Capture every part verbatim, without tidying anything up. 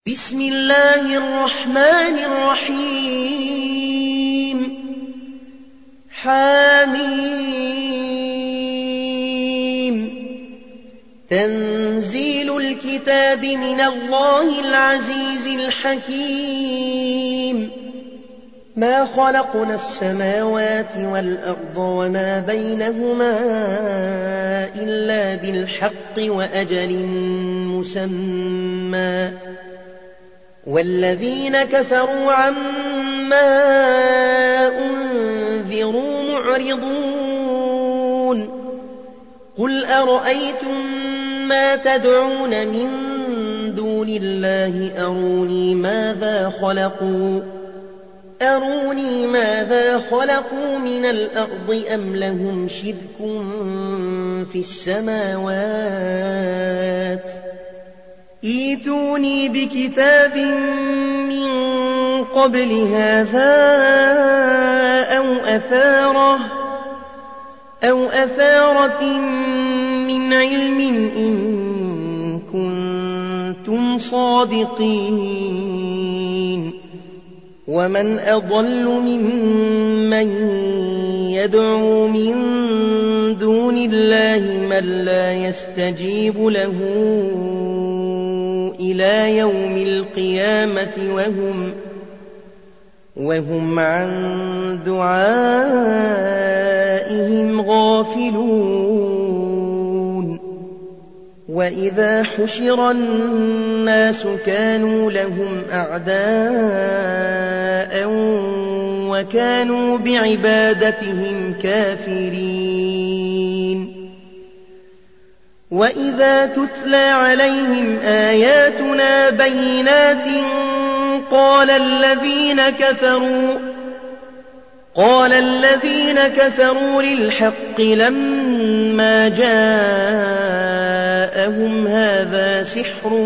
بسم الله الرحمن الرحيم حميم تنزيل الكتاب من الله العزيز الحكيم ما خلقنا السماوات والأرض وما بينهما إلا بالحق وأجل مسمى والذين كفروا عما أنذروا معرضون قل أرأيتم ما تدعون من دون الله أروني ماذا خلقوا أروني ماذا خلقوا من الأرض أم لهم شرك في السماوات ائتوني بكتاب من قبل هذا أو أثارة أو أثارة من علم إن كنتم صادقين ومن أضل ممن يدعو من دون الله من لا يستجيب له إلى يوم القيامة وهم, وهم عن دعائهم غافلون وإذا حشر الناس كانوا لهم أعداء وكانوا بعبادتهم كافرين وإذا تتلى عليهم آياتنا بينات قال الذين كفروا قال الذين كفروا للحق لما جاءهم هذا سحر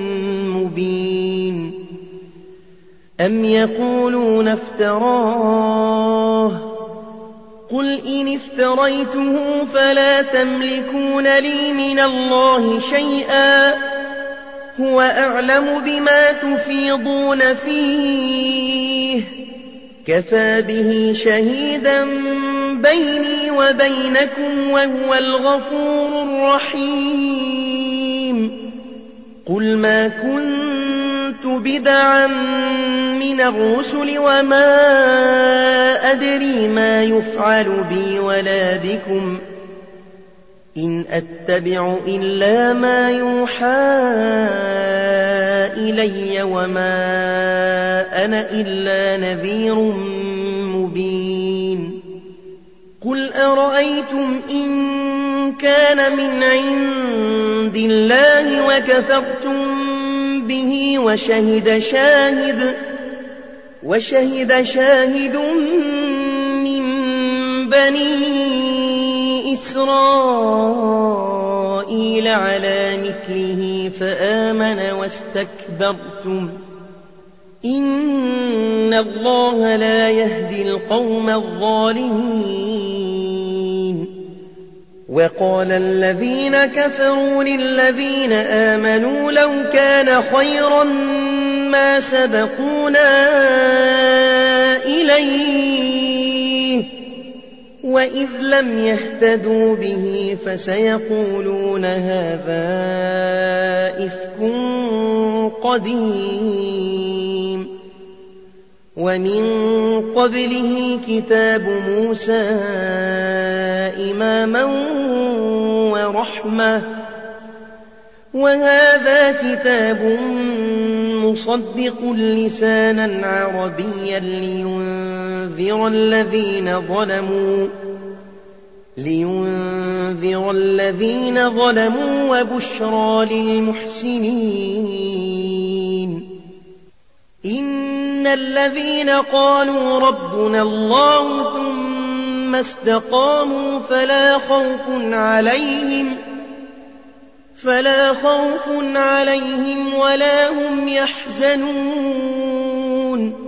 مبين أم يقولون افتراه قل إن افتريته فلا تملكون لي من الله شيئا هو أعلم بما تفيضون فيه كفى به شهيدا بيني وبينكم وهو الغفور الرحيم قل ما كنت بدعا من الرسل وما أدري ما يفعل بي ولا بكم إن أتبع إلا ما يوحى إلي وما أنا إلا نذير مبين قل أرأيتم إن كان من عند الله وكفرتم به وشهد شاهد وشهد شاهد من بني إسرائيل على مثله فآمن واستكبرتم إن الله لا يهدي القوم الظالمين وقال الذين كفروا للذين آمنوا لو كان خيرا ما سبقونا إليه وإذ لم يهتدوا به فسيقولون هذا إفك قديم ومن قبله كتاب موسى إماما ورحمة وهذا كتاب مصدق لسانا عربيا لينذر الذين ظلموا لينذر الذين ظلموا وبشرى للمحسنين إن الذين قالوا ربنا الله ثم استقاموا فلا خوف عليهم فلا خوف عليهم ولا هم يحزنون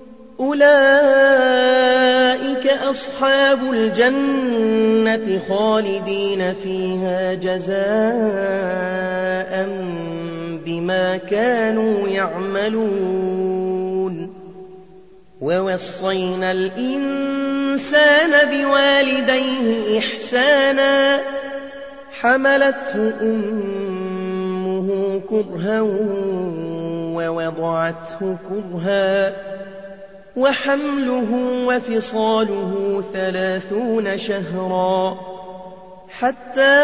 أولئك أصحاب الجنة خالدين فيها جزاء بما كانوا يعملون ووصينا الإنسان بوالديه إحسانا حملته أمه كرها ووضعته كرها وحمله وفصاله ثلاثون شهرا حتى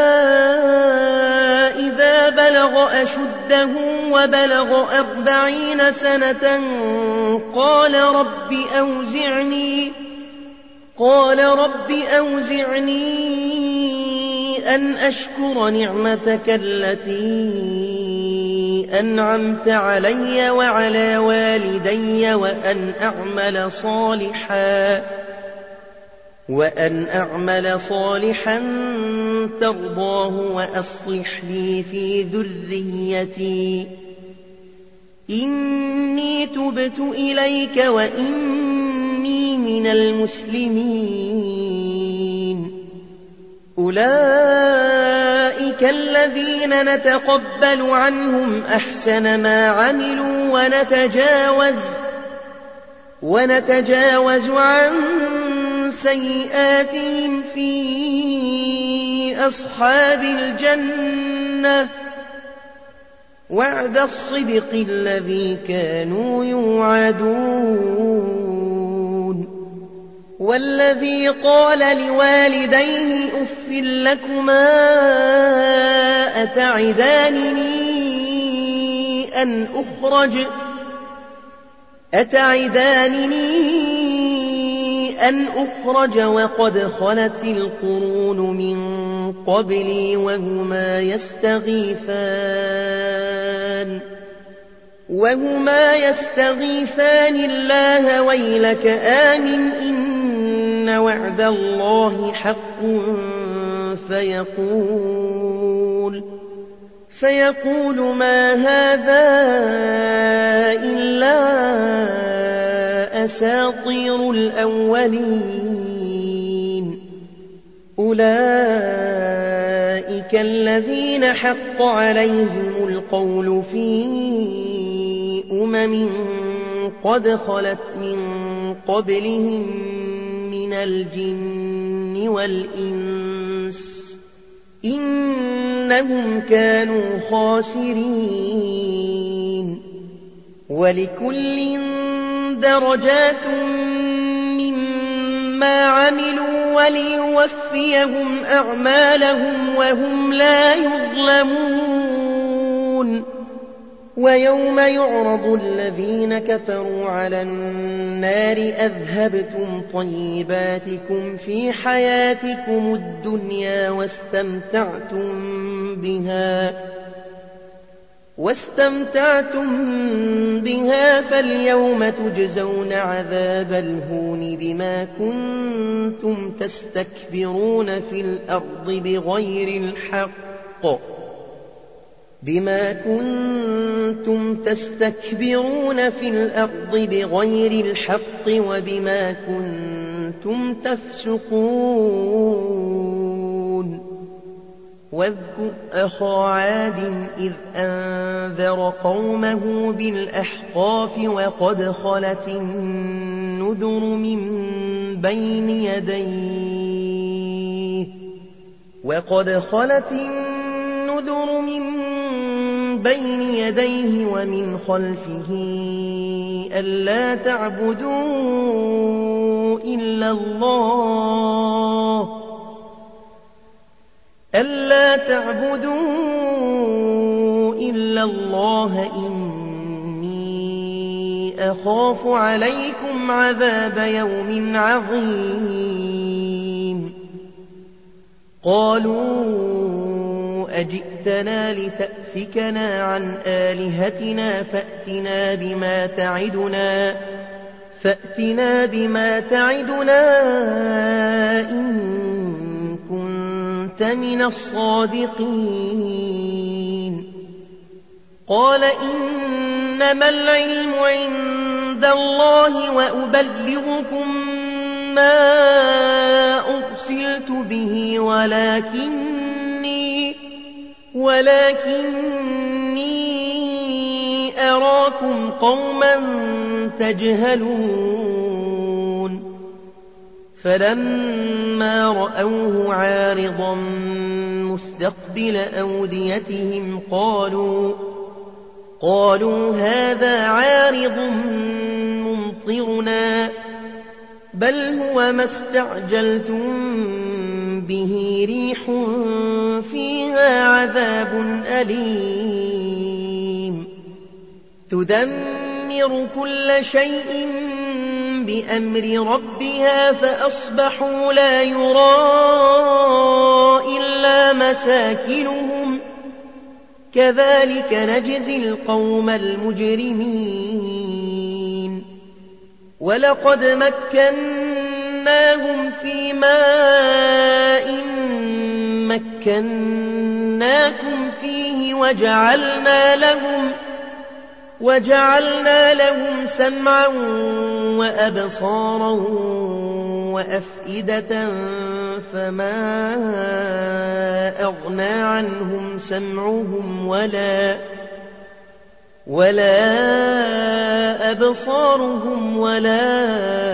إذا بلغ أشده وبلغ أربعين سنة قال رب أوزعني قال رب أوزعني أن أشكر نعمتك التي أنعمت علي وعلى والدي وأن أعمل صالحا وأن أعمل صالحا ترضاه وأصلح لي في ذريتي إني تبت إليك وإني من المسلمين أولئك الذين نتقبل عنهم أحسن ما عملوا ونتجاوز ونتجاوز عن سيئاتهم في أصحاب الجنة وعد الصدق الذي كانوا يوعدون والذي قال لوالديه أف لكما أتعدانني أن أخرج أتعدانني أن أخرج وقد خلت القرون من قبلي وهما يستغيثان وهما يستغيثان الله ويلك آمن إن وعد الله حق فيقول فيقول ما هذا إلا أساطير الأولين أولئك الذين حق عليهم القول في أمم قد خلت من قبلهم من الجن والإنس إنهم كانوا خاسرين ولكل درجات مما عملوا وليوفيهم أعمالهم وهم لا يظلمون ويوم يعرض الذين كفروا على النار أذهبتم طيباتكم في حياتكم الدنيا واستمتعتم بها واستمتعتم بها فاليوم تجزون عذاب الهون بما كنتم تستكبرون في الأرض بغير الحق بما كنتم تستكبرون في الأرض بغير الحق وبما كنتم تفسقون واذكر أخا عاد إذ أنذر قومه بالأحقاف وقد خلت النذر من بين يديه وقد خلت النذر من بين يديه ومن خلفه ألا تعبدوا إلا الله ألا تعبدوا إلا الله إني أخاف عليكم عذاب يوم عظيم قالوا أجئتنا لتأفكنا عن آلهتنا فأتنا بما تعدنا فأتنا بما تعدنا إن كنت من الصادقين قال إنما العلم عند الله وأبلغكم ما أرسلت به ولكني ولكني يراكم قوما تجهلون فلما رأوه عارضا مستقبل أوديتهم قالوا قالوا هذا عارض ممطرنا بل هو ما استعجلتم به ريح فيها عذاب أليم تدمر كل شيء بأمر ربها فأصبحوا لا يرى إلا مساكنهم كذلك نجزي القوم المجرمين ولقد مكناهم في ماء مكناكم فيه وجعلنا لهم وجعلنا لهم سمعا وأبصارا وأفئدة فما أغنى عنهم سمعهم ولا ولا أبصارهم ولا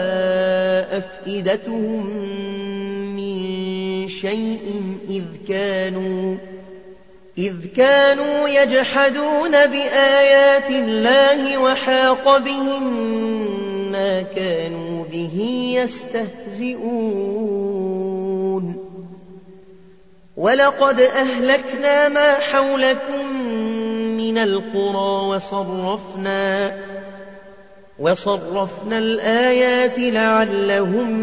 أفئدتهم من شيء إذ كانوا إذ كانوا يجحدون بآيات الله وحاق بهم ما كانوا به يستهزئون ولقد أهلكنا ما حولكم من القرى وصرفنا وصرفنا الآيات لعلهم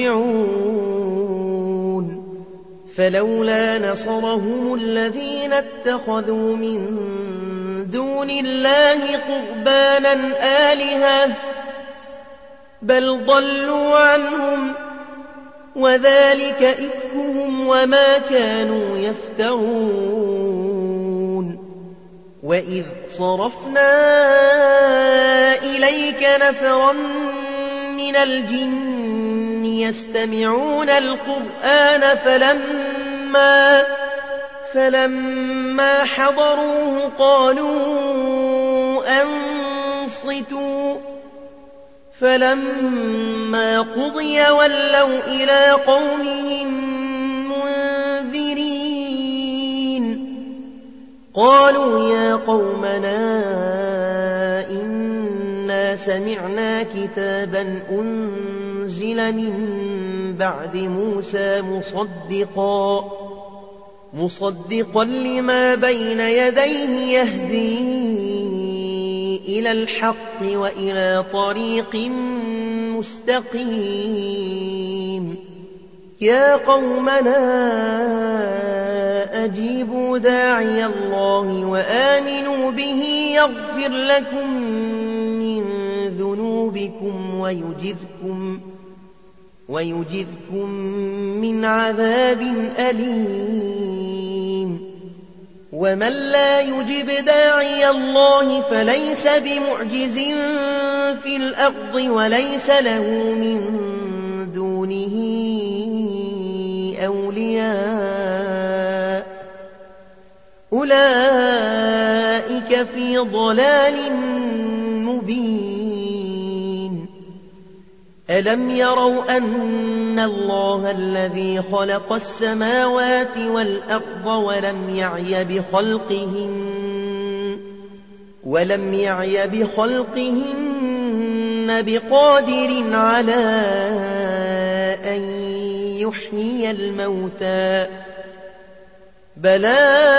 يرجعون فلولا نصرهم الذين اتخذوا من دون الله قربانا آلهة بل ضلوا عنهم وذلك إفكهم وما كانوا يفترون وإذ صرفنا إليك نفرا من الجن يستمعون القرآن فلما فلما حضروه قالوا أنصتوا فلما قضي ولوا إلى قومهم منذرين قالوا يا قومنا إنا سمعنا كتابا أنزل من بعد موسى مصدقا مصدقا لما بين يديه يهدي إلى الحق وإلى طريق مستقيم يا قومنا أجيبوا داعي الله وآمنوا به يغفر لكم من ذنوبكم ويجركم ويجركم من عذاب أليم ومن لا يجب داعي الله فليس بمعجز في الأرض وليس له من دونه أولياء أولئك في ضلال مبين ألم يروا أن الله الذي خلق السماوات والأرض ولم يعي بخلقهن ولم يعي بخلقهن بقادر على أن يحيي الموتى بلى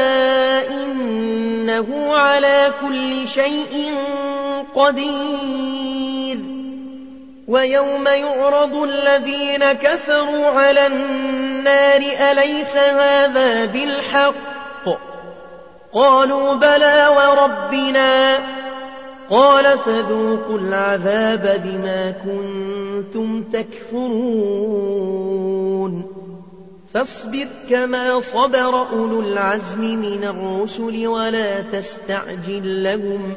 إنه على كل شيء قدير ويوم يعرض الذين كفروا على النار أليس هذا بالحق قالوا بلى وربنا قال فذوقوا العذاب بما كنتم تكفرون فاصبر كما صبر أولو العزم من الرسل ولا تستعجل لهم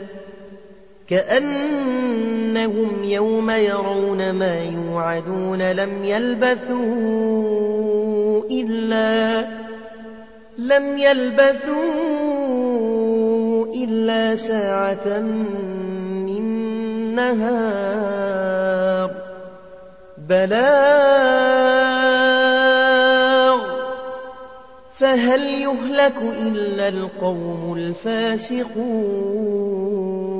كأنهم يوم يرون ما يوعدون لم يلبثوا إلا لم يلبثوا إلا ساعة من نهار بلاغ فهل يهلك إلا القوم الفاسقون